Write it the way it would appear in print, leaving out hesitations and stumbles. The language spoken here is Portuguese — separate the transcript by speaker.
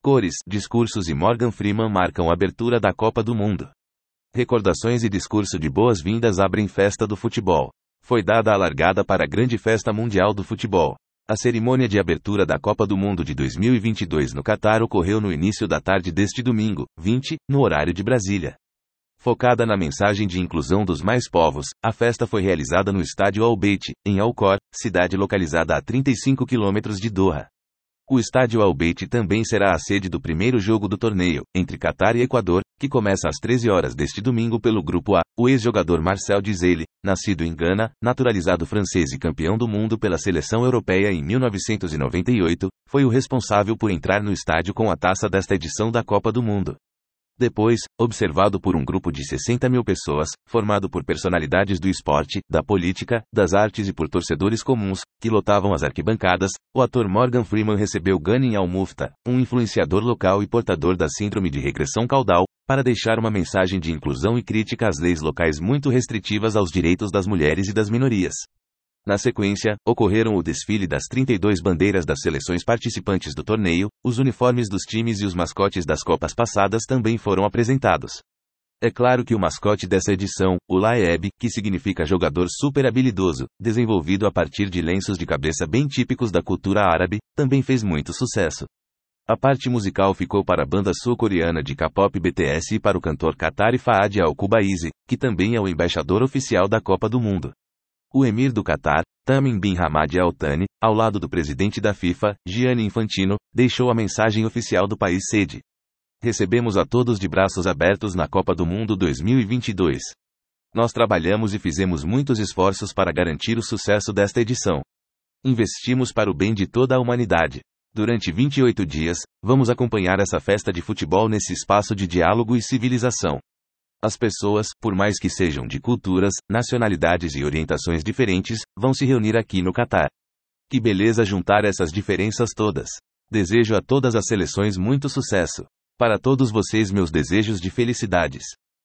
Speaker 1: Cores, discursos e Morgan Freeman marcam a abertura da Copa do Mundo. Recordações e discurso de boas-vindas abrem festa do futebol. Foi dada a largada para a grande festa mundial do futebol. A cerimônia de abertura da Copa do Mundo de 2022 no Catar ocorreu no início da tarde deste domingo, 20, no horário de Brasília. Focada na mensagem de inclusão dos mais povos, a festa foi realizada no estádio Al Bayt, em Al Khor, cidade localizada a 35 quilômetros de Doha. O estádio Al Bayt também será a sede do primeiro jogo do torneio, entre Catar e Equador, que começa às 13 horas deste domingo pelo Grupo A. O ex-jogador Marcel Desailly, nascido em Gana, naturalizado francês e campeão do mundo pela seleção europeia em 1998, foi o responsável por entrar no estádio com a taça desta edição da Copa do Mundo. Depois, observado por um grupo de 60 mil pessoas, formado por personalidades do esporte, da política, das artes e por torcedores comuns, que lotavam as arquibancadas, o ator Morgan Freeman recebeu Ghanem Al-Mufta, um influenciador local e portador da síndrome de regressão caudal, para deixar uma mensagem de inclusão e crítica às leis locais muito restritivas aos direitos das mulheres e das minorias. Na sequência, ocorreram o desfile das 32 bandeiras das seleções participantes do torneio, os uniformes dos times e os mascotes das Copas passadas também foram apresentados. É claro que o mascote dessa edição, o Laeb, que significa jogador super habilidoso, desenvolvido a partir de lenços de cabeça bem típicos da cultura árabe, também fez muito sucesso. A parte musical ficou para a banda sul-coreana de K-pop BTS e para o cantor Qatari Fahad Al-Kubaisi, que também é o embaixador oficial da Copa do Mundo. O emir do Catar, Tamim bin Hamad Al Thani, ao lado do presidente da FIFA, Gianni Infantino, deixou a mensagem oficial do país sede. Recebemos a todos de braços abertos na Copa do Mundo 2022. Nós trabalhamos e fizemos muitos esforços para garantir o sucesso desta edição. Investimos para o bem de toda a humanidade. Durante 28 dias, vamos acompanhar essa festa de futebol nesse espaço de diálogo e civilização. As pessoas, por mais que sejam de culturas, nacionalidades e orientações diferentes, vão se reunir aqui no Catar. Que beleza juntar essas diferenças todas. Desejo a todas as seleções muito sucesso. Para todos vocês meus desejos de felicidades.